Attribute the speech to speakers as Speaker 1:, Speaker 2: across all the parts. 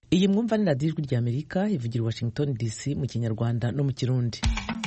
Speaker 1: Iyi mwumva ni radiyo ijwi ry'Amerika ivugira Washington DC mu Kinyarwanda no mu Kirundi.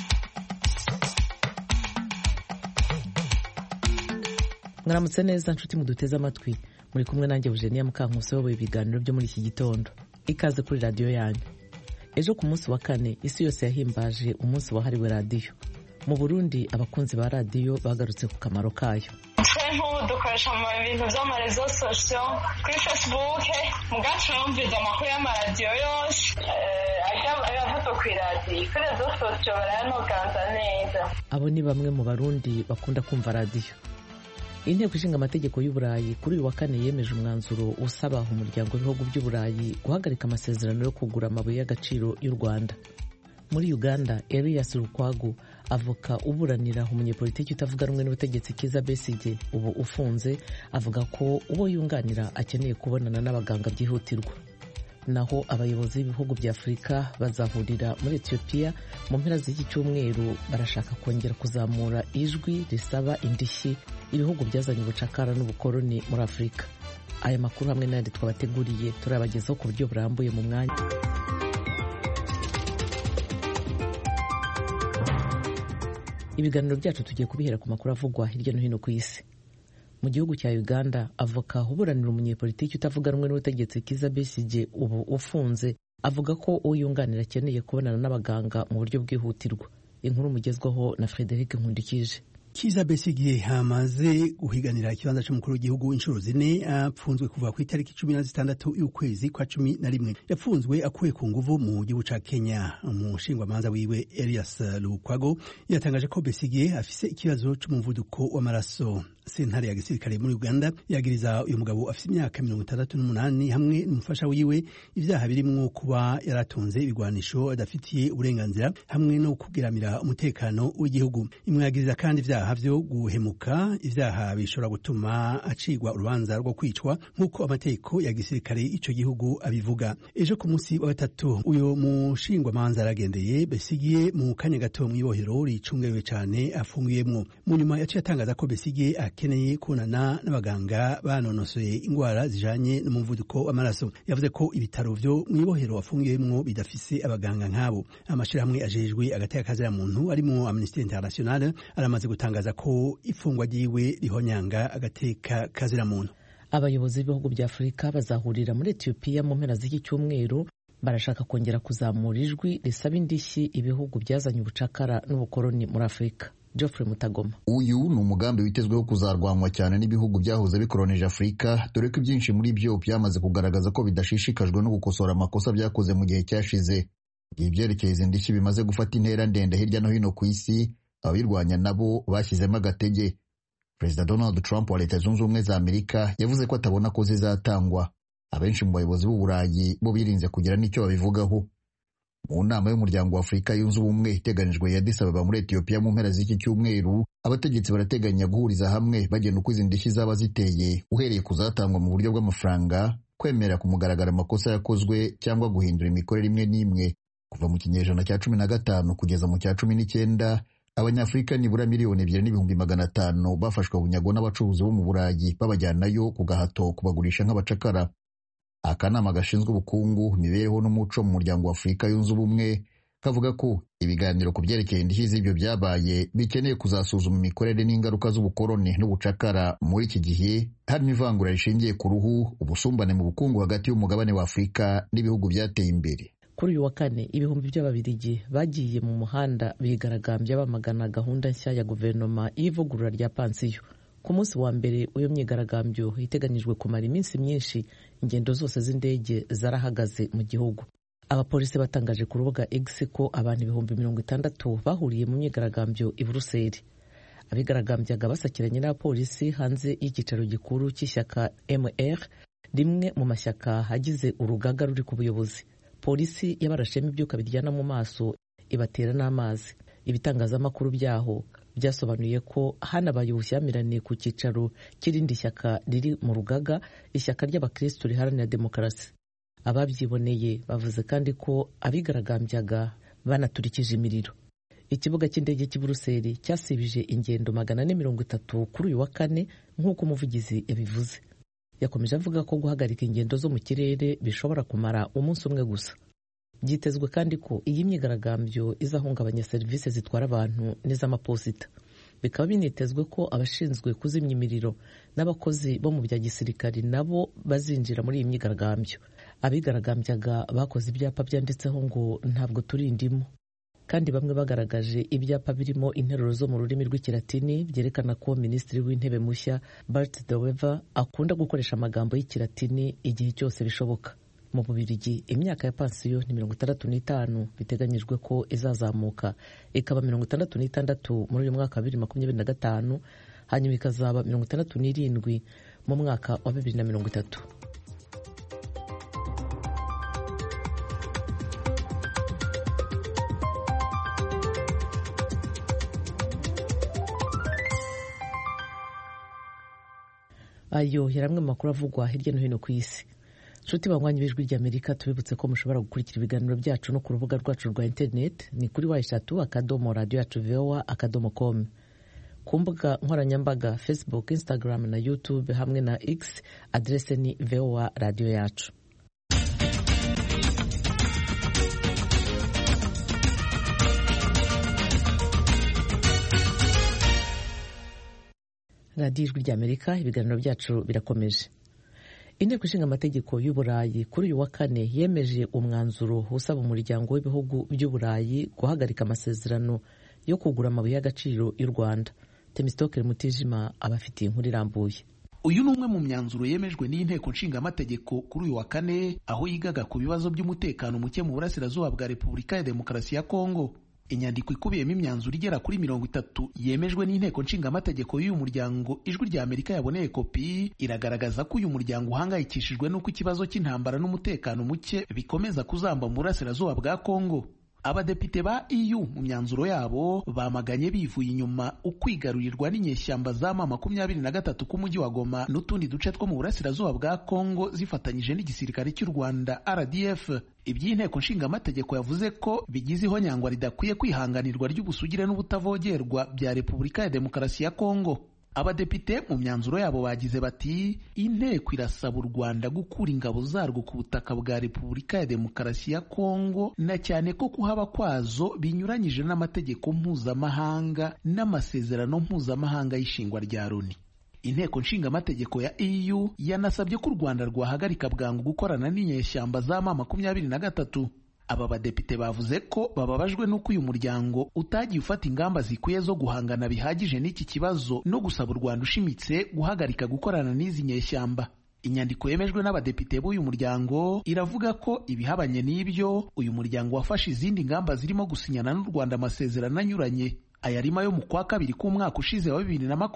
Speaker 1: Mwaramutse neza nshuti muduteze amatwi, muri kumwe nanjye Eugenia Mukankusi wowe ibiganiro byo muri iki gitondo. Ikaze kuri radiyo yanyu. Ejo ku munsi wa kane isi yose yahimbaje umunsi wahariwe radiyo. Mu Burundi abakunzi ba radiyo bagarutse ku kamaro kayo.
Speaker 2: Nk'ubu dukoresha mu bintu by'amarezo sosiyo kuri Facebook, mugacumviza amakuru y'amaradiyo yose ayavuga ku iradiyo kuri rezo sosiyo barayanoganza neza.
Speaker 1: Abo ni bamwe mu Barundi bakunda kumva radiyo. Inteko ishinga amategeko y'Uburayi kuri uyu wa kane yemeje umwanzuro usaba umuryango w'ibihugu by'Uburayi guhagarika amasezerano yo kugura amabuye y'agaciro y'u Rwanda. Muri Uganda, Elias Lukwago avoka uburanira umunyepolitiki utavuga rumwe n'ubutegetsi Kizza Besigye ubu ufunze, avuga ko uwo yunganira akeneye kubonana n'abaganga byihutirwa. Naho abayobozi b'ibihugu bya Afurika bazahurira muri Ethiopia mu mpera z'iki cyumweru, barashaka kongera kuzamura ijwi risaba indishyi ibihugu byazanye ubucakara n'ubukoloni muri Afurika. Aya makuru hamwe n'ayandi twabateguriye turabagezaho ku buryo burambuye mu mwanya. Ibiganiro byacu tugiye kubihera ku makuru avugwa hirya no hino ku isi. Mu gihugu cya Uganda, avoka uburanira umunyepolitiki utavuga rumwe n'ubutegetsi Kizza Besigye ubu ufunze, avuga ko uwo yunganira akeneye kubonana n'abaganga mu buryo bwihutirwa. Inkuru mugezwaho na Frederic Nkundikije.
Speaker 3: Kizza Besigye hamaze guhiganira ikibanza cy'umukuru w'igihugu inshuro 4, apfunzwe kuva ku itariki 16 y'ukwezi kwa 11. Yapfunzwe akuwe ku nguvu mu gihugu ca Kenya. Umushingwamanza wiwe Elias Lukwago yatangaje ko Besigye afise ikibazo cy'umuvuduko w'amaraso. Sentare ya gisirikare muri Uganda yagiriza uyu mugabo afise imyaka 68 hamwe n'umufasha wiwe ivyaha birimwo kuba yaratunze ibigwanisho adafitiye uburenganzira hamwe no kugiramira umutekano w'igihugu. Imwagiriza kandi ivyaha vyo guhemuka, ivyaha bishobora gutuma acigwa urubanza rwo kwicwa nk'uko amategeko ya gisirikare ico gihugu abivuga. Ejo ku munsi wa gatatu uyo mushingwamanza aragendeye Besigye mu kanya gato mw'ibohero ricungewe cane afungiyemwo. Mu nyuma yaciye atangaza ko Besigye akeneye kubonana n'abaganga banonosoye ingwara zijanye n'umuvuduko w'amaraso. Yavuze ko ibitaro vyo mw'ibohero afungiyemwo bidafise abaganga nk'abo. Amashirahamwe ajejwe agateka kazira muntu arimo Amnesty International aramaze gutangaza ko ifungwa ryiwe rihonyanga agateka kazira muntu.
Speaker 1: Abayobozi b'ibihugu bya Afurika bazahurira muri Ethiopia mu mpera z'iki cyumweru, barashaka kongera kuzamura ijwi risaba indishyi ibihugu byazanye ubucakara n'ubukoloni muri Afurika. Geoffrey Mutagoma.
Speaker 4: Uyu ni umugambi witezweho kuzarwanwa cyane n'ibihugu byahoze bikoronije Afurika, dore ko ibyinshi muri byo byamaze kugaragaza ko bidashishikajwe no gukosora amakosa byakoze mu gihe cyashize. Ibi byerekeza indishyi bimaze gufata intera ndende hirya no hino ku isi, ababirwanya nabo bashyizemo agatege. Perezida Donald Trump wa Leta Zunze Ubumwe za Amerika yavuze ko atabona ko zizatangwa. Abenshi mu bayobozi b'Uburayi bo birinze kugira n'icyo babivugaho. Mu nama y'umuryango wa Afurika yunze ubumwe iteganijwe ya Addis Ababa muri Ethiopia mu mpera z'iki cyumweru, abategetsi barateganya guhuriza hamwe bagena uko izi ndishyi zaba ziteye, uhereye kuzatangwa mu buryo bw'amafaranga, kwemera ku mugaragaro amakosa yakozwe cyangwa guhindura imikorere imwe n'imwe. Kuva mu kinyejana cya 15 kugeza mu cya 19, Abanyafurika nibura miliyoni 2,500 bafashwe bunyago n'abacuruzi bo mu Burayi babajyanayo ku gahato kubagurisha nk'abacakara. Akanama gashinzwe ubukungu, imibereho n'umuco mu muryango wa Afurika yunze ubumwe kavuga ko ibiganiro ku byerekeye indishyi z'ibyo byabaye bikeneye kuzasuzuma imikorere n'ingaruka z'ubukoloni n'ubucakara muri iki gihe, harimo ivangura rishingiye ku ruhu, ubusumbane mu bukungu hagati y'umugabane wa Afurika n'ibihugu byateye imbere.
Speaker 1: Kuri uyu wa kane ibihumbi by'Ababirigi bagiye mu muhanda bigaragambya bamagana gahunda nshya ya guverinoma y'ivugurura rya pansiyo. Ku munsi wa mbere uyo myigaragambyo iteganijwe kumara iminsi myinshi, ingendo zose z'indege zarahagaze mu gihugu. Abapolisi batangaje ku rubuga X ko abantu 60,000 bahuriye mu myigaragambyo i Buruseli. Abigaragambyaga basakiranye n'abapolisi hanze y'igicaro gikuru cy'ishyaka MR, rimwe mu mashyaka agize urugaga ruri ku buyobozi. Polisi yabarashemo ibyuka biryana mu maso ibatera n'amazi. Ibitangazamakuru byaho byasobanuye ko hanabaye ubushyamirane ku cyicaro cy'irindi shyaka riri mu rugaga, ishyaka ry'abakristo riharanira demokarasi. Ababyiboneye bavuze kandi ko abigaragambyaga banaturikije imiriro. Ikibuga cy'indege cy'i Buruseli cyasibije ingendo 430 kuri uyu wa kane nk'uko umuvugizi yabivuze. yakomeje avuga ko guhagarika ingendo zo mu kirere bishobora kumara umunsi umwe gusa. Byitezwe kandi ko iyi myigaragambyo izahungabanya serivisi zitwara abantu n'iz'amaposita. Bikaba binitezwe ko abashinzwe kuzimya imiriro n'abakozi bo mu bya gisirikari nabo bazinjira muri iyi myigaragambyo. Abigaragambyaga bakoze ibyapa byanditseho ngo ntabwo turi indimu, kandi bamwe bagaragaje ibyapa birimo interuro zo mu rurimi rw'ikilatini byerekana ko minisitiri w'intebe mushya Bart De Wever akunda gukoresha amagambo y'ikilatini igihe cyose bishoboka. Mu Bubiligi imyaka ya pansiyo ni 65, biteganyijwe ko izazamuka ikaba 66 muri uyu mwaka wa 2025, hanyuma ikazaba 67 mu mwaka wa 2030. Ayo yari amwe mu makuru avugwa hirya no hino ku isi. Nshuti banywanyi b'Ijwi ry'Amerika, tubibutse ko mushobora gukurikira ibiganiro byacu no ku rubuga rwacu rwa internet, ni kuri wa3.radio.voa.com. Ku mbuga nkoranyambaga Facebook, Instagram na YouTube hamwe na X, adrese ni VOA Radio yacu. Radio Ijwi ry'Amerika, ibiganiro byacu birakomeje. Inteko Ishinga Amategeko y'Uburayi kuri uyu wa kane yemeje umwanzuro usaba umuryango w'ibihugu by'Uburayi guhagarika amasezerano yo kugura amabuye y'agaciro y'u Rwanda. Temistokere Mutijima abafitiye inkuru irambuye.
Speaker 5: Uyu ni umwe mu myanzuro yemejwe n'Inteko Nshinga Amategeko kuri uyu wa kane, aho yigaga ku bibazo by'umutekano muke mu burasirazuba bwa Repubulika ya Demokarasi ya Kongo. Inyandiko ikubiyemo imyanzuro igera kuri 30 yemejwe n'Inteko Nshinga Amategeko y'uyu muryango Ijwi ry'Amerika yaboneye kopi, iragaragaza ko uyu muryango uhangayikishijwe n'uko ikibazo cy'intambara n'umutekano muke bikomeza kuzamba mu burasirazuba bwa Kongo. Abadepite ba EU mu myanzuro yabo bamaganye bivuye inyuma ukwigarurirwa n'inyeshyamba za M23 k'umujyi wa Goma n'utundi duce two mu burasirazuba bwa Kongo zifatanyije n'igisirikare cy'u Rwanda RDF. Iby'Inteko Nshinga Amategeko yavuze ko bigize ihonyangwa ridakwiye kwihanganirwa ry'ubusugire n'ubutavogerwa bya Repubulika ya Demokarasi ya Kongo. Abadepite mu myanzuro yabo bagize bati, inteko irasaba u Rwanda gukura ingabo zarwo ku butaka bwa Repubulika ya Demokarasi ya Kongo, na cyane ko kuhaba kwazo binyuranyije n'amategeko mpuzamahanga n'amasezerano mpuzamahanga y'ishingwa rya Loni. Inteko Nshinga Amategeko ya EU yanasabye ko u Rwanda rwahagarika bwangu gukorana n'inyeshyamba za M23. Aba badepite bavuze ko bababajwe n'uko uyu muryango utagiye ufata ingamba zikwiye zo guhangana bihagije n'iki kibazo no gusaba u Rwanda ushimitse guhagarika gukorana n'izi nyeshyamba. Inyandiko yemejwe n'abadepite b'uyu muryango iravuga ko ibihabanye n'ibyo uyu muryango wafashe izindi ngamba zirimo gusinyana n'u Rwanda amasezerano anyuranye. Aya arimo yo mu kwa kabiri k'umwaka ushize wa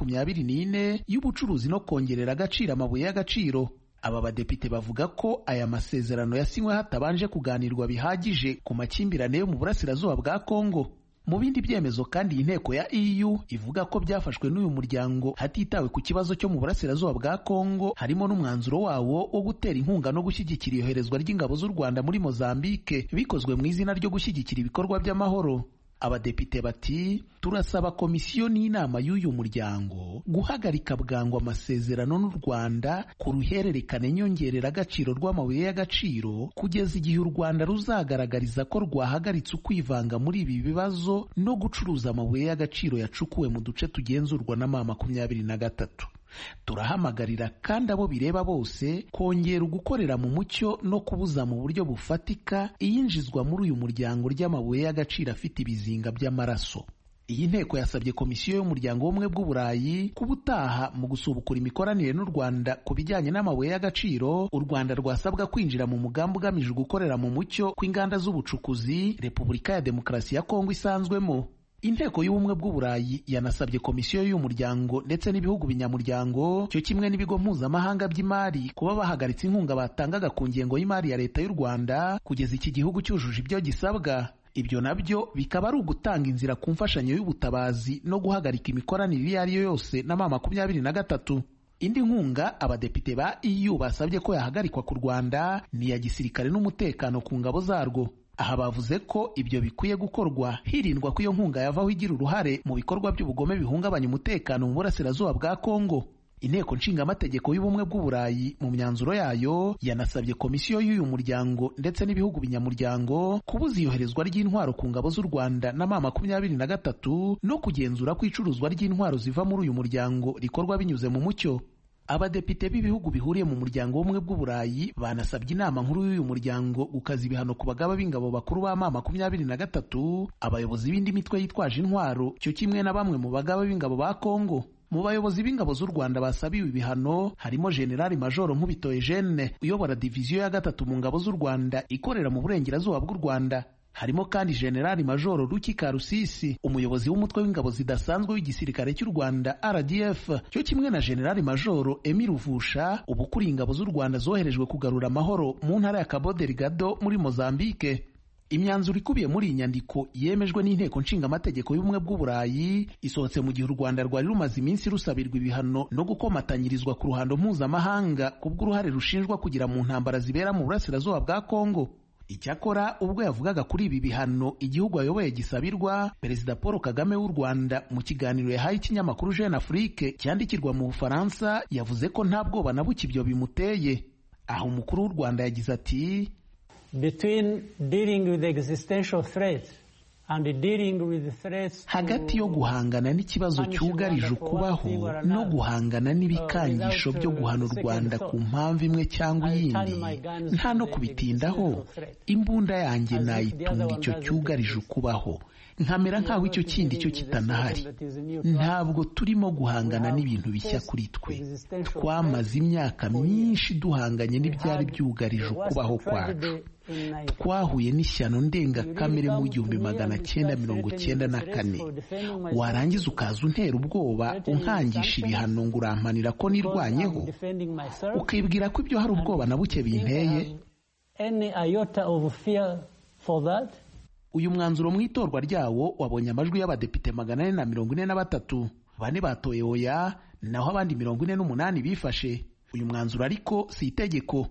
Speaker 5: 2024 y'ubucuruzi no kongerera agaciro amabuye y'agaciro. Aba badepite bavuga ko aya masezerano yasinywe hatabanje kuganirwa bihagije ku makimbirane yo mu burasirazuba bwa Kongo. Mu bindi byemezo kandi inteko ya EU ivuga ko byafashwe n'uyu muryango hatitawe ku kibazo cyo mu burasirazuba bwa Kongo, harimo n'umwanzuro wawo wo gutera inkunga no gushyigikira iyoherezwa ry'ingabo z'u Rwanda muri Mozambique bikozwe mu izina ryo gushyigikira ibikorwa by'amahoro. Abadepite bati, turasaba komisiyo n'inama y'uyu muryango guhagarika bwangu amasezerano n'u Rwanda ku ruhererekane nyongerera agaciro rw'amabuye y'agaciro kugeza igihe u Rwanda ruzagaragariza ko rwahagaritse ukwivanga muri ibi bibazo no gucuruza amabuye y'agaciro yacukuwe mu duce tugenzurwa na M23. Turahamagarira kandi abo bireba bose kongera ugukorera mu mucyo no kubuza mu buryo bufatika iyinjizwa muri uyu muryango ry'amabuye y'agaciro afite ibizinga by'amaraso. Iyi nteko yasabye komisiyo y'umuryango w'ubumwe bw'Uburayi kubutaha mu gusubukura imikoranire n'u Rwanda ku bijyanye n'amabuye y'agaciro. U Rwanda rwasabwa kwinjira mu mugambi ugamije gukorera mu mucyo kw'inganda z'ubucukuzi Repubulika ya Demokarasi ya Kongo isanzwemo. Inteko y'ubumwe bw'Uburayi yanasabye komisiyo y'uyu muryango ndetse n'ibihugu binyamuryango cyo kimwe n'ibigo mpuzamahanga by'imari kuba bahagaritse inkunga batangaga ku ngengo y'imari ya leta y'u Rwanda kugeza iki gihugu cyujuje ibyo gisabwa. Ibyo nabyo bikaba ari ugutanga inzira ku mfashanyo y'ubutabazi no guhagarika imikoranire iyo ari yo yose na M23. Indi nkunga abadepite ba EU basabye ko yahagarikwa ku Rwanda ni iya gisirikare n'umutekano ku ngabo zarwo. Aha bavuze ko ibyo bikwiye gukorwa hirindwa ko iyo nkunga yavaho igira uruhare mu bikorwa by'ubugome bihungabanya umutekano mu burasirazuba bwa Kongo. Inteko nshingamategeko y'ubumwe bw'Uburayi mu myanzuro yayo yanasabye komisiyo y'uyu muryango ndetse n'ibihugu binyamuryango kubuza iyoherezwa ry'intwaro ku ngabo z'u Rwanda na M23 no kugenzura ko icuruzwa ry'intwaro ziva muri uyu muryango rikorwa binyuze mu mucyo. Abadepite b'ibihugu bihuriye mu muryango w'ubumwe bw'Uburayi banasabye inama nkuru y'uyu muryango gukaza ibihano ku bagaba b'ingabo bakuru ba M23, abayobozi b'indi mitwe yitwaje intwaro cyo kimwe na bamwe mu bagaba b'ingabo ba Kongo. Mu bayobozi b'ingabo z'u Rwanda basabiwe ibihano harimo General Major Nkubito Eugene uyobora diviziyo ya 3 mu ngabo z'u Rwanda ikorera mu burengerazuba bw'u Rwanda. Harimo kandi General Major Ruki Karusisi umuyobozi w'umutwe w'ingabo zidasanzwe w'igisirikare cy'u Rwanda RDF, cyo kimwe na General Major Emile Ruvusha ubukuriye ingabo z'u Rwanda zoherejwe kugarura amahoro mu ntara ya Cabo Delgado muri Mozambique. Imyanzuro ikubiye muri iyi nyandiko yemejwe n'inteko nshingamategeko y'ubumwe bw'Uburayi isohotse mu gihe u Rwanda rwari rumaze iminsi rusabirwa ibihano no gukomatanyirizwa ku ruhando mpuzamahanga kubw'uruhare rushinjwa kugira mu ntambara zibera mu burasirazuba bwa Kongo. Icyakora ubwo yavugaga kuri ibi bihano igihugu ayoboye gisabirwa, Perezida Paul Kagame w'u Rwanda mu kiganiro yahaye ikinyamakuru Jeune Afrique cyandikirwa mu Bufaransa yavuze ko nta bwoba na buke ibyo bimuteye. Aho umukuru w'u Rwanda yagize ati hagati yo guhangana n'ikibazo cyugarije ukubaho no guhangana n'ibikangisho byo guhana u Rwanda ku mpamvu imwe cyangwa iyindi, nta no kubitindaho, imbunda yanjye nayitunga icyo cyugarije ukubaho, nkamera nk'aho icyo kindi cyo kitanahari. Ntabwo turimo guhangana n'ibintu bishya kuri twe. Twamaze imyaka myinshi duhanganye n'ibyari byugarije ukubaho kwacu. Twahuye n'ishyano ndengakamere mu 1994. Warangiza ukaza untera ubwoba unkangisha ibihano ngo urampanira ko nirwanyeho, ukibwira ko ibyo hari ubwoba na buke binteye. Uyu mwanzuro mu itorwa ryawo wabonye amajwi y'abadepite 443, 4 batoye oya naho abandi 48 bifashe. Uyu mwanzuro ariko si itegeko.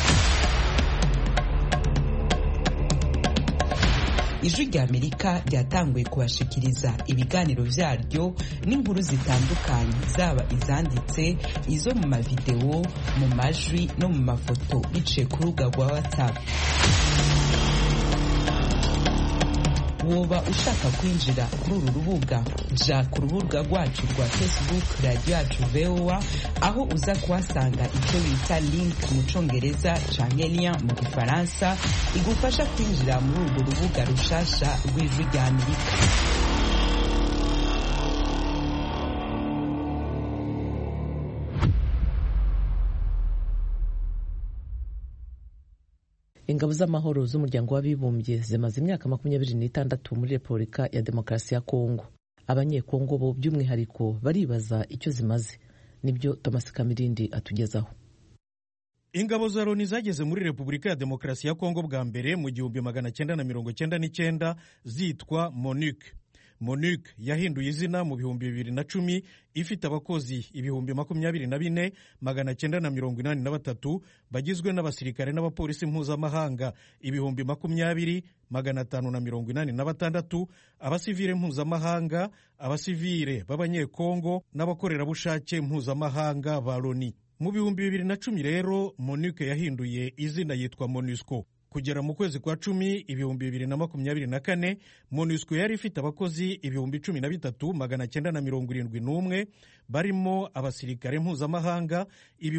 Speaker 6: Ijwi ry'Amerika ryatanguye kubashikiriza ibiganiro vyaryo n'inkuru zitandukanye, zaba izanditse, izo mu mavideo, mu majwi no mu mafoto biciye ku rubuga rwa WhatsApp. Woba ushaka kwinjira kuri uru rubuga, ja ku rubuga rwacu rwa Facebook Radio Yacu VOA, aho uza kuhasanga icyo bita link mu Congereza canke lien mu Gifaransa igufasha kwinjira muri urwo rubuga rushasha rw'Ijwi ry'Amerika.
Speaker 1: Ingabo z'amahoro z'umuryango w'abibumbye zimaze imyaka 26 muri Repubulika ya Demokarasi ya Kongo. Abanyekongo bo by'umwihariko baribaza icyo zimaze. Nibyo Thomas Kamirindi atugezaho.
Speaker 7: Ingabo za Loni zageze muri Repubulika ya Demokarasi ya Kongo bwa mbere mu 1999 zitwa MONUC. MONUC yahinduye izina mu 2010 ifite abakozi 24,983 bagizwe n'abasirikare n'abapolisi mpuzamahanga 20,586, abasivile mpuzamahanga, abasivile b'abanyekongo n'abakorerabushake mpuzamahanga ba Loni. Mu 2010 rero MONUC yahinduye izina yitwa MONUSCO. Kugera mu kwezi kwa 10 2024 MONUSCO yari ifite abakozi 13,971 barimo abasirikare mpuzamahanga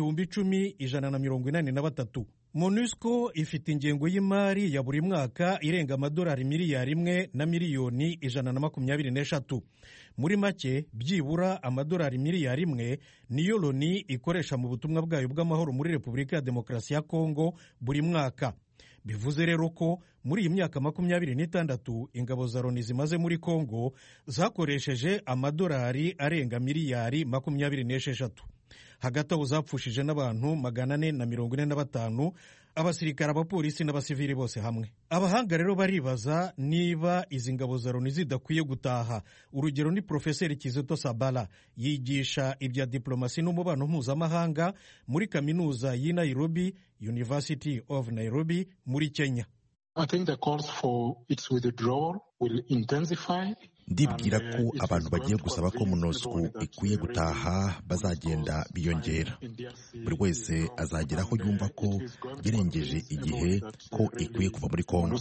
Speaker 7: 10,183. MONUSCO ifite ingengo y'imari ya buri mwaka irenga amadolari miliyari 1 na miliyoni 123. Muri make byibura amadolari miliyari 1 niyo Loni ikoresha mu butumwa bwayo bw'amahoro muri Repubulika ya Demokarasi ya Kongo buri mwaka. Bivuze rero ko muri iyi myaka 26 ingabo za Loni zimaze muri Kongo zakoresheje amadolari arenga miliyari 26. Hagati aho zapfushije n'abantu 445, abasirikare, abapolisi n'abasivili bose hamwe. Abahanga rero baribaza niba izi ngabo za Loni zidakwiye gutaha. Urugero ni Profeseri Kizito Sabala, yigisha ibya diplomasi n'umubano mpuzamahanga muri kaminuza y'i Nairobi, University of Nairobi muri Kenya.
Speaker 8: I think the calls for its withdrawal will intensify. ndibwira ko abantu bagiye gusaba ko MONUSCO ikwiye gutaha bazagenda biyongera. Buri wese azagera aho yumva ko yarengeje igihe ko ikwiye kuva muri Kongo.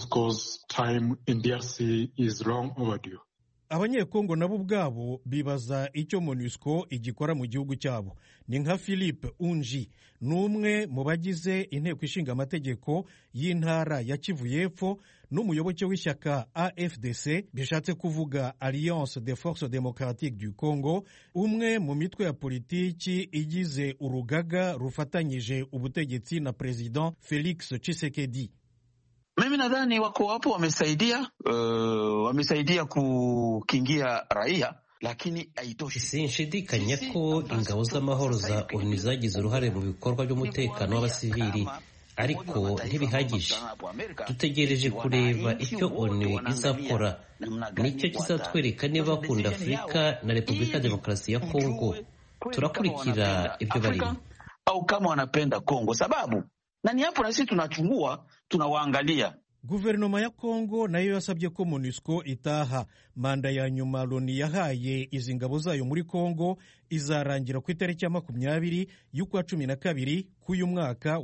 Speaker 7: Abanyekongo nabo ubwabo bibaza icyo MONUSCO igikora mu gihugu cyabo. Ni nka Philippe Unji, n'umwe mu bagize inteko ishinga amategeko y'intara ya Kivu y'Epfo n'umuyoboke w'ishyaka AFDC, bishatse kuvuga Alliance des Forces Démocratiques du Congo, umwe mu mitwe ya politiki igize urugaga rufatanyije ubutegetsi na President Felix Tshisekedi.
Speaker 9: Mimi nadhani wako hapo wamesaidia kukingia raia, lakini haitoshi.
Speaker 10: Sinshidikanya ko ingabo z'amahoro za ONU zagize uruhare mu bikorwa by'umutekano w'abasivili, ariko ntibihagije. Dutegereje kureba icyo ONU izakora, nicyo kizatwereka niba bakunda Afurika na Repubulika Demokarasi ya Kongo. Turakurikira ibyo barimo
Speaker 9: au kama wanapenda Kongo, sababu na ni hapo na sisi tunachungua, tunawaangalia.
Speaker 7: Guverinoma ya Kongo nayo yasabye ko MONUSCO itaha. Manda ya nyuma Loni yahaye izi ngabo zayo muri Kongo izarangira ku itariki ya 20 y'ukwa 12 k'uyu mwaka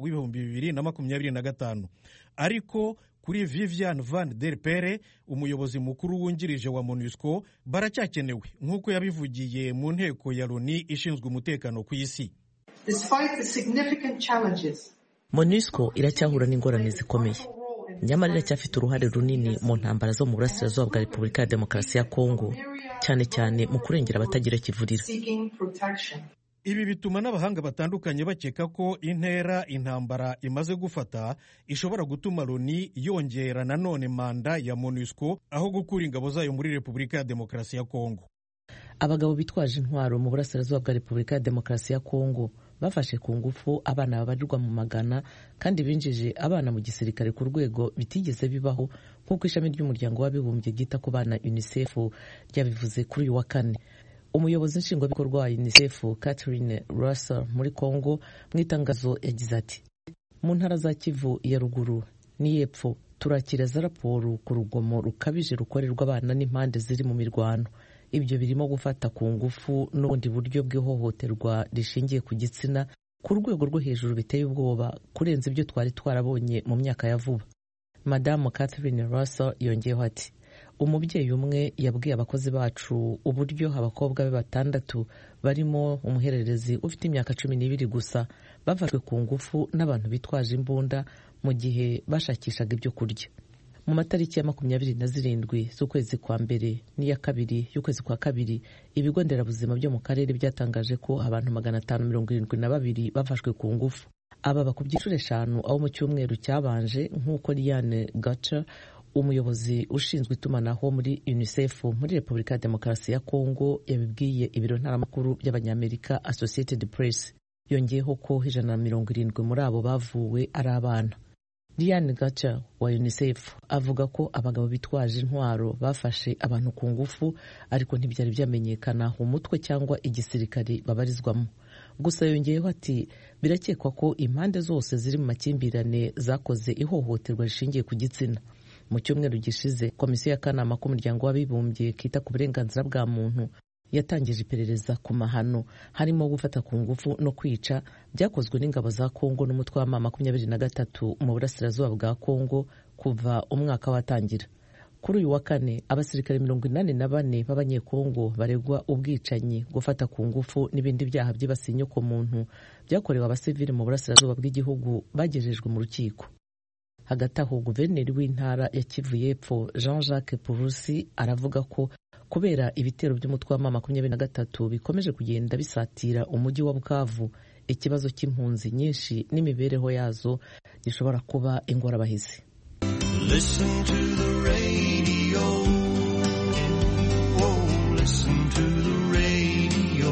Speaker 7: w'2025. Ariko kuri Vivian Van Der Pere, umuyobozi mukuru wungirije wa MONUSCO, baracyakenewe nk'uko yabivugiye mu nteko ya Loni ishinzwe umutekano ku isi.
Speaker 11: Despite the significant challenges,
Speaker 1: MONUSCO iracyahura n'ingorane zikomeye, nyamara iracyafite uruhare runini mu ntambara zo mu burasirazuba bwa Repubulika ya Demokarasi ya Kongo, cyane cyane mu kurengera abatagira kivurira.
Speaker 7: Ibi bituma n'abahanga batandukanye bakeka ko intambara imaze gufata ishobora gutuma Loni yongera nanone manda ya MONUSCO aho gukura ingabo zayo muri Repubulika ya Demokarasi ya Kongo.
Speaker 1: Abagabo bitwaje intwaro mu burasirazuba bwa Repubulika ya Demokarasi ya Kongo bafashe ku ngufu abana babarirwa mu magana kandi binjije abana mu gisirikare ku rwego bitigeze bibaho, nk'uko ishami ry'umuryango w'abibumbye ryita ku bana UNICEF ryabivuze kuri uyu wa kane. Umuyobozi nshingwabikorwa wa UNICEF Catherine Russell muri Kongo mu itangazo yagize ati: mu ntara za Kivu ya ruguru n'iy'epfo turakira za raporo ku rugomo rukabije rukorerwa abana n'impande ziri mu mirwano. Ibyo birimo gufata ku ngufu n'ubundi buryo bw'ihohoterwa rishingiye ku gitsina ku rwego rwo hejuru biteye ubwoba kurenza ibyo twari twarabonye mu myaka ya vuba. Madamu Catherine Russell yongeyeho ati: umubyeyi umwe yabwiye abakozi bacu uburyo abakobwa be 6 barimo umuhererezi ufite imyaka 12 gusa bafashwe ku ngufu n'abantu bitwaje imbunda mu gihe bashakishaga ibyo kurya. Mu matariki ya 27 z'ukwezi kwa mbere n'iya 2 y'ukwezi kwa kabiri, ibigo nderabuzima byo mu karere byatangaje ko abantu 572 bafashwe ku ngufu. Aba bakubye inshuro 5 aho mu cyumweru cyabanje, nk'uko Liane Gacha, umuyobozi ushinzwe itumanaho muri UNICEF muri Repubulika ya Demokarasi ya Kongo, yabibwiye ibiro ntaramakuru by'abanyamerika Associated Press. Yongeyeho ko 170 muri abo bavuwe ari abana. Liane Gacha wa UNICEF avuga ko abagabo bitwaje intwaro bafashe abantu ku ngufu, ariko ntibyari byamenyekana umutwe cyangwa igisirikare babarizwamo. Gusa yongeyeho ati birakekwa ko impande zose ziri mu makimbirane zakoze ihohoterwa rishingiye ku gitsina. Mu cyumweru gishize, komisiyo y'akanama k'umuryango w'abibumbye kita ku burenganzira bwa muntu yatangije iperereza ku mahano harimo gufata ku ngufu no kwica byakozwe n'ingabo za Kongo n'umutwe wa M23 mu burasirazuba bwa Kongo kuva umwaka watangira. Kuri uyu wa kane, abasirikare 84 b'abanyekongo baregwa ubwicanyi, gufata ku ngufu n'ibindi byaha byibasiye inyoko muntu byakorewe abasivili mu burasirazuba bw'igihugu bagejejwe mu rukiko. Hagati aho, guverineri w'intara ya Kivu y'Epfo Jean-Jacques Purusi aravuga ko kubera ibitero by'umutwe wa M23 bikomeje kugenda bisatira umujyi wa Bukavu, ikibazo cy'impunzi nyinshi n'imibereho yazo gishobora kuba ingorabahizi.
Speaker 12: Listen to the radio. Oh, listen to the radio.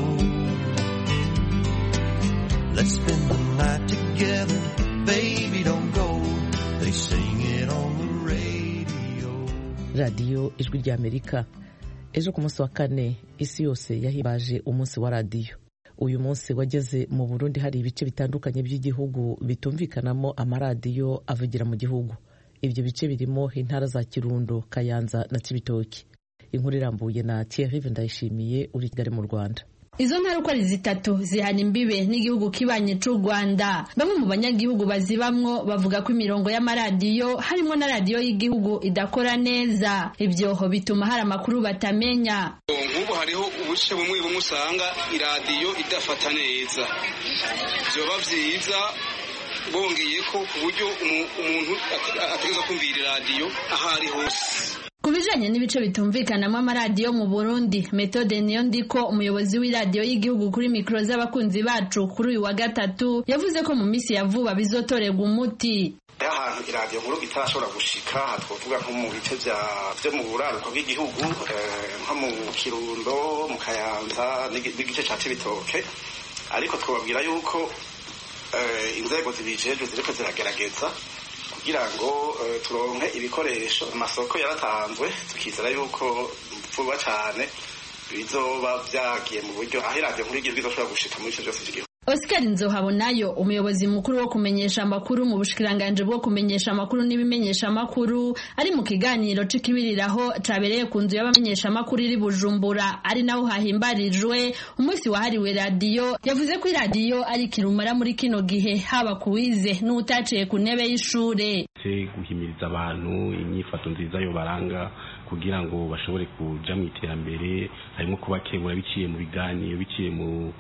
Speaker 12: Let's spend the night together. Baby, don't go. They sing it on the radio.
Speaker 1: Radio Ijwi ry'Amerika. Ejo ku munsi wa kane, isi yose yahimbaje umunsi wa radiyo. Uyu munsi wageze mu Burundi hari ibice bitandukanye by'igihugu bitumvikanamo amaradiyo avugira mu gihugu. Ibyo bice birimo intara za Kirundo, Kayanza na Cibitoke. inkuru irambuye na Thierry Ndayishimiye uri Kigali mu Rwanda.
Speaker 13: Izo ntara uko ari zitatu zihana imbibe n'igihugu kibanye c'u Rwanda. Bamwe mu banyagihugu bazibamwo bavuga ko imirongo y'amaradiyo harimo na radiyo y'igihugu idakora neza. Ibyo bituma hari amakuru batamenya.
Speaker 14: Nk'ubu hariho ubuce bumwe bumwe usanga iradiyo idafata neza. Vyoba vyiza bongeye ko ku buryo umuntu ategeza kumvira iradiyo aho ari hose.
Speaker 13: Kubijanye n'ibice bitumvikanamo amaradiyo mu Burundi, Methode Niyondiko, umuyobozi w'iradiyo y'igihugu kuri mikro z'abakunzi bacu kuri uyu wa gatatu, yavuze ko mu misi ya vuba bizotorerwa umuti.
Speaker 15: Ahantu iradiyo nkuru itarashobora gushika, twovuga nko mu bice vyo mu buraruko bw'igihugu, nko mu Kirundo, mu Kayanza n'igice ca Cibitoke, ariko twababwira yuko inzego zibijejwe ziriko ziragerageza kugira ngo turonke ibikoresho. Amasoko yaratanzwe, tukizera yuko vuba cyane bizoba vyagiye mu buryo aho iradiyo nkuru y'igihugu izoshobora gushika muri ico vyose vy'igihugu.
Speaker 13: Oscar Nzohabonayo, umuyobozi mukuru wo kumenyesha amakuru mu bushikiranganje bwo kumenyesha amakuru n'ibimenyesha amakuru, ari mu kiganiro c'ikibiriraho cabereye ku nzu y'abamenyesha amakuru iri Bujumbura, ari naho hahimbarijwe umunsi wahariwe radiyo, yavuze ko iradiyo ari kirumara muri kino gihe, haba kuwize n'utaciye ku ntebe y'ishure.
Speaker 16: Guhimiriza abantu inyifato nziza yo baranga kugira ngo bashobore kuja mu iterambere, harimo kubakebura biciye mu biganiro, biciye mu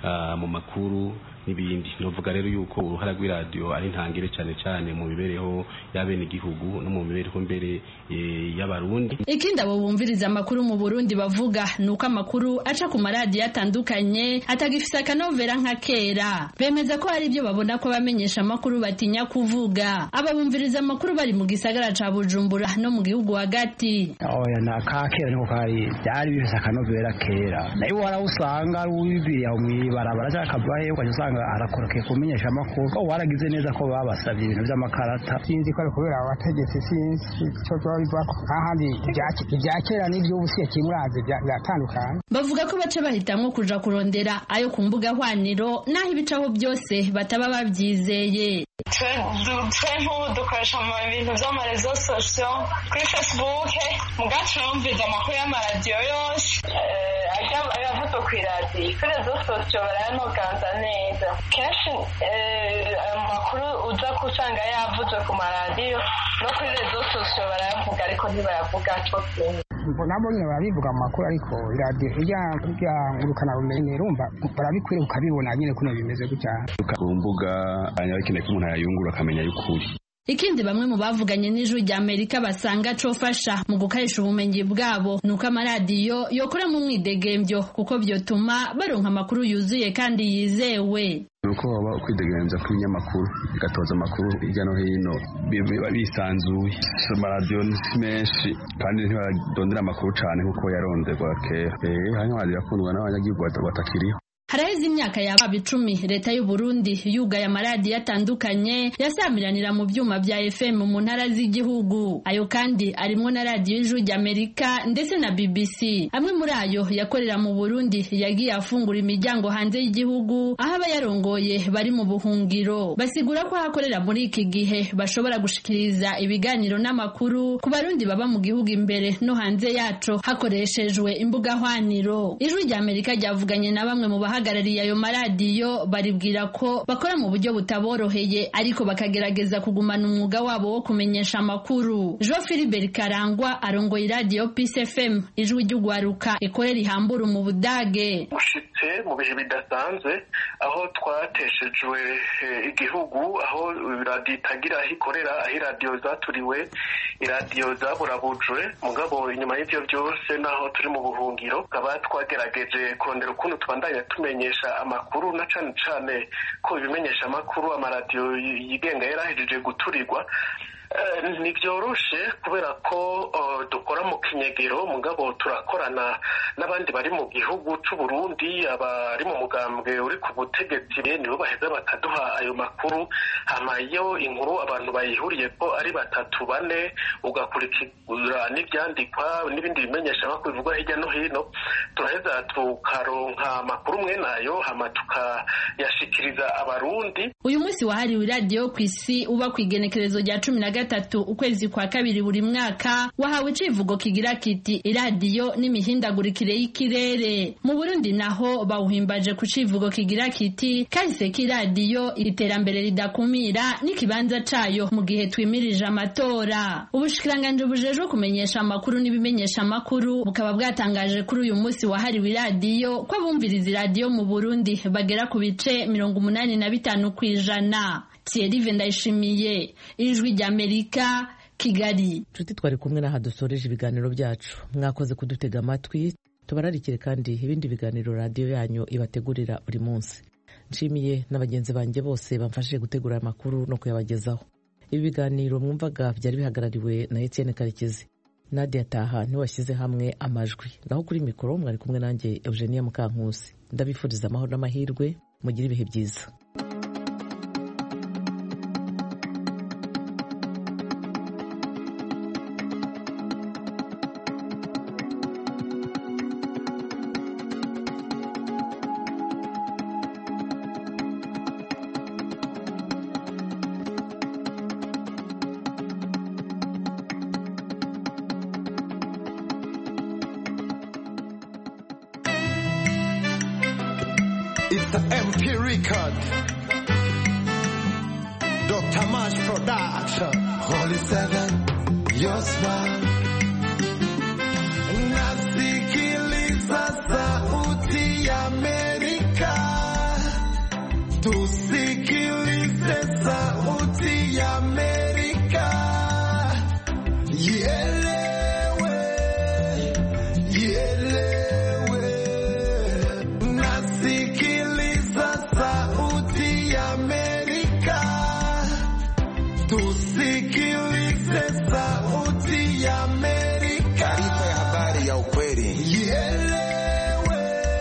Speaker 16: makuru n'ibindi. Novuga rero yuko uruhara rw'iradiyo ari ntangire cyane cyane mu mibereho y'abene igihugu no mu mibereho mbere y'abarundi.
Speaker 13: Ikindi abo bumviriza amakuru mu Burundi bavuga nuko amakuru aca ku maradiyo atandukanye atagifise akanovera nka kera. Bemeza ko hari ibyo babona ko bamenyesha amakuru batinya kuvuga. Aba bumviriza amakuru bari mu gisagara ca Bujumbura no mu gihugu hagati.
Speaker 17: Oya na ka kera niko kari byari bifise akanovera kera. Nayo warawusanga wibiriye aho mwibarabara cyangwa kabaye ukajya arakorokeye kumenyesha amakuru. Waragize neza ko babasabye ibintu by'amakarata. Sinzi ko ari kubera abategetsi, sinzi cyo bivako ahandi ibya kera n'ibyo ubusiye kimuraze byatandukanye.
Speaker 13: Bavuga ko bace bahitamwo kuja kurondera ayo ku mbuga hwaniro naho ibicaho byose bataba babyizeye.
Speaker 2: Twe nk'ubu dukoresha mu bintu by'amarezo sosiyo kuri Facebook, mugacu numviza amakuru y'amaradiyo yose ayavuzwe ku iradiyo, kuri rezo sosiyo barayanoganza neza. Kenshi amakuru uza kusanga yavuzwe ku maradiyo no kuri rezo sosiyo barayavuga ariko ntibayavuga cyo kimwe.
Speaker 17: Nabo nyine barabivuga mu makuru, ariko iradiyo ijya ngurukana bumenyi rumva barabikwiriye ukabibona nyine kuno bimeze gutya
Speaker 16: ku mbuga, akeneye ko umuntu yayungura akamenya y'ukuri.
Speaker 13: Ikindi bamwe mu bavuganye n'ijwi rya Amerika basanga cofasha mu gukarisha ubumenyi bwabo nuko amaradiyo yokora mu mwidegembyo, kuko byotuma baronka amakuru yuzuye kandi yizewe.
Speaker 16: Nuko baba kwidegemvya ku binyamakuru, gatoza amakuru hirya no hino bisanzuye. Amaradiyo menshi kandi ntibadondera amakuru cane nkuko yaronderwa kera. Hanyuma yakundwa n'abanyagihugu batakiriho.
Speaker 13: Haraheze imyaka ya 10 leta y'u Burundi yugaye amaradiyo atandukanye yasamiranira mu byuma bya FM mu ntara z'igihugu. Ayo kandi arimwo na radiyo y'ijwi rya Amerika ndetse na BBC. Amwe muri ayo yakorera mu Burundi yagiye afungura imiryango hanze y'igihugu, aho abayarongoye bari mu buhungiro. Basigura ko hakorera muri iki gihe bashobora gushikiriza ibiganiro n'amakuru ku barundi baba mu gihugu imbere no hanze yaco hakoreshejwe imbuga hwaniro. Ijwi rya Amerika ryavuganye na bamwe mu abahagarariye ayo maradiyo, baribwira ko bakora mu buryo butaboroheye ariko bakagerageza kugumana umwuga wabo wo kumenyesha amakuru. Jean Philibert Karangwa arongoye iradiyo Peace FM ijwi ry'ugwaruka ikorera ihambura mu Budage.
Speaker 18: Ushitse mu bihe bidasanzwe aho twateshejwe igihugu, aho iradiyo itagira aho ikorera, aho iradiyo zaturiwe, iradiyo zaburabujwe. Mugabo inyuma y'ivyo byose naho turi mu buhungiro, tukaba twagerageje kurondera ukuntu tubandanya tumenyesha amakuru, na cane cane ko ibimenyesha amakuru amaradiyo yigenga yarahejeje guturirwa. Nivyoroshe kubera ko dukora mu kinyegero, mugabo turakorana n'abandi bari mu gihugu c'u Burundi, abari mu mugambwe uri ku butegetsi nibo baheza bakaduha ayo makuru. Hama iyo inkuru abantu bayihuriye ko ari 3-4 ugakurikira n'ivyandikwa n'ibindi bimenyesha amakuru bivugwa hirya no hino, turaheza tukaronka amakuru mwe nayo hama tukayashikiriza abarundi.
Speaker 13: Uyu munsi wahariwe iradiyo kw'isi uba kwigenekerezo rya 15 gatatu ukwezi kwa kabiri buri mwaka wahawe icivugo kigira kiti iradiyo n'imihindagurikire y'ikirere. Mu Burundi naho bawuhimbaje ku civugo kigira kiti kahise k'iradiyo iterambere ridakumira n'ikibanza cayo mu gihe twimirije amatora. Ubushikiranganji bujejwe kumenyesha amakuru n'ibimenyesha amakuru bukaba bwatangaje kuri uyu munsi wahariwe iradiyo ko abumviriza iradiyo mu Burundi bagera ku bice 85 kw'ijana. Thierry Ndayishimiye, Ijwi ry'Amerika, Kigali.
Speaker 1: Nshuti twari kumwe n'aha dusoreje ibiganiro byacu. Mwakoze kudutega amatwi. Tubararikire kandi ibindi biganiro radiyo yanyu ibategurira buri munsi. Nshimiye n'abagenzi banjye bose bamfashije gutegura amakuru no kuyabagezaho. Ibi biganiro mwumvaga byari bihagarariwe na Etienne Karekezi. Nadia Taha niwe washyize hamwe amajwi. Naho kuri mikoro mwari kumwe nanjye Eugenia Mukankusi. Ndabifuriza amahoro n'amahirwe, mugire ibihe byiza.
Speaker 12: It's the MP record. Dr. Mash production. Holy Seven, your smile. Nasikiliza sauti ya Amerika. Tusikilize sauti ya Amerika. Ielewe, ielewe. Nasikiliza sauti ya Amerika. Tusikilize sauti ya Amerika. Taarifa ya habari ya ukweli. Ielewe,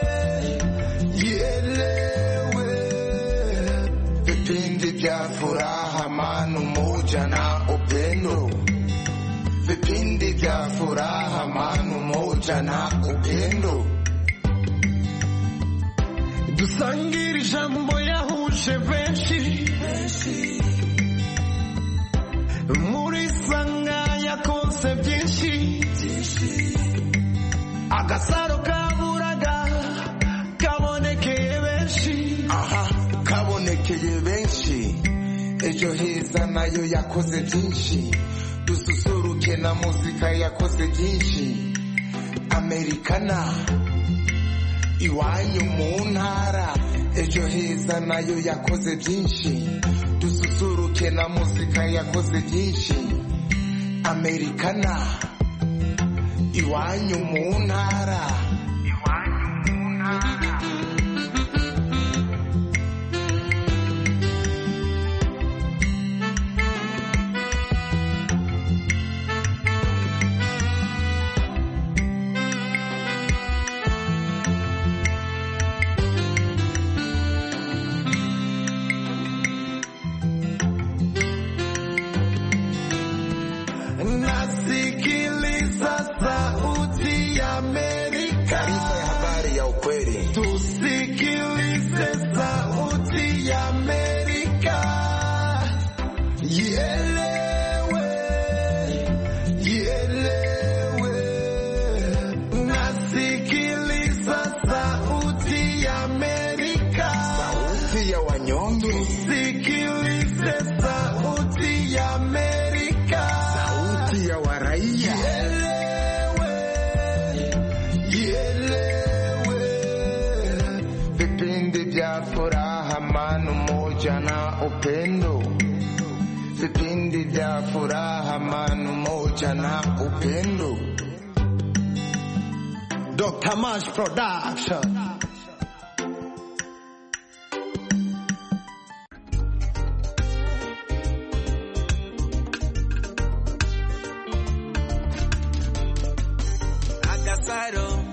Speaker 12: ielewe. Vipindi vya furaha, amani, umoja na upendo. Vipindi vya furaha, amani, umoja na upendo. Dusangire ijambo yahuje benshi. Muri sanga yakonse byinshi. Agasaro kaburaga kabonekeye benshi. Aha, kabonekeye benshi. Ejo heza nayo yakoze byinshi. Dususuruke na muzika yakoze byinshi. Amerikana iwanyu mu ntara. Ejo heza nayo yakoze byinshi. Dususuruke na muzika yakoze byinshi. Amerikana iwanyu mu ntara. Iwanyu mu ntara. Nasikiliza sauti ya Amerika. Taarifa ya habari ya ukweli. Tusikilize sauti ya Amerika. Ielewe, ielewe. Nasikiliza sauti ya Amerika. Sauti ya wanyonge. Tusikilize sauti ya Amerika. Sauti ya waraia. Vipindi vya furaha, amani, umoja na upendo. Vipindi vya furaha, amani, umoja na upendo. Dr. Mash production. Agasaro